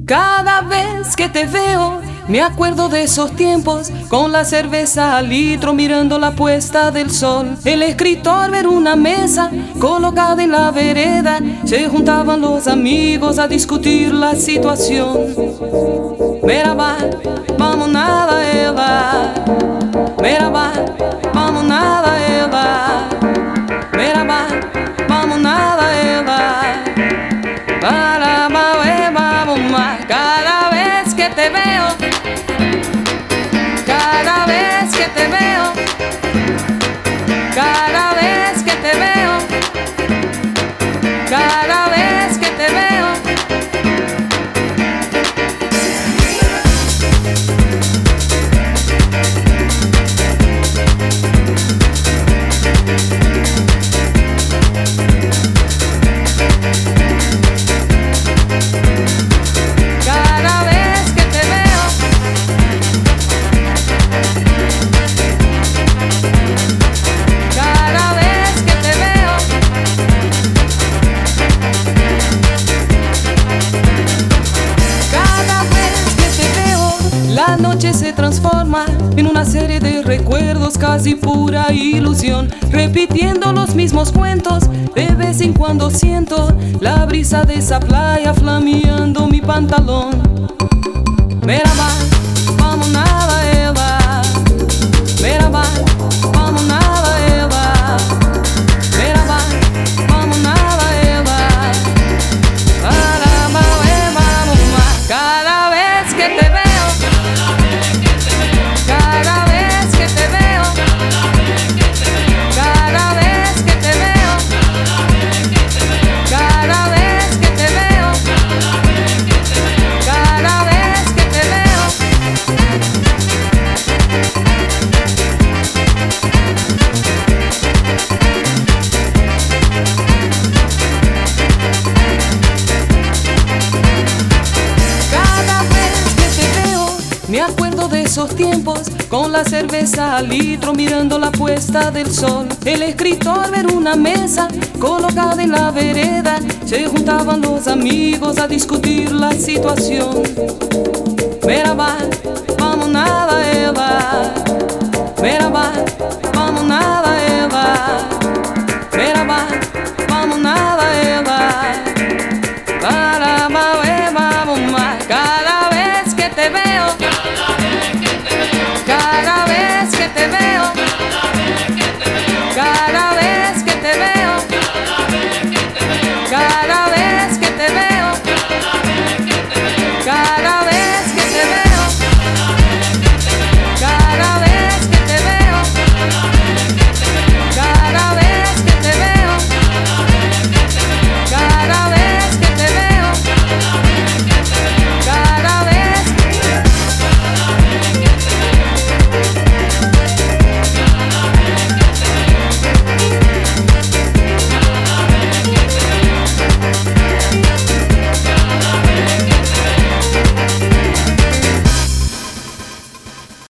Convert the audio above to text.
Cada vez que te veo, me acuerdo de esos tiempos, con la cerveza al litro mirando la puesta del sol. El escritor ver una mesa colocada en la vereda, se juntaban los amigos a discutir la situación. Merhaba, vamos nada ela. Merhaba, vamos nada ela. Merhaba, vamos nada ela. Cada vez que te veo, cada vez que te veo, cada vez que te veo, cada vez que te veo. La noche se transforma en una serie de recuerdos, casi pura ilusión, repitiendo los mismos cuentos. De vez en cuando siento la brisa de esa playa flameando mi pantalón. Merhaba, vamos nada ela. Merhaba, vamos nada ela. Merhaba, vamos nada ela. Cada vez que te veo, cada vez que te veo, cada vez que te veo, cada vez que te veo, cada vez que te veo. Cada vez que te veo, me acuerdo de esos tiempos, con la cerveza al litro mirando la puesta del sol. El escritor ver una mesa colocada en la vereda, se juntaban los amigos a discutir la situación. Merhaba, vamos nada ela. Merhaba, vamos nada ela. Merhaba, vamos nada ela. Cada vez que te veo, cada vez que te veo,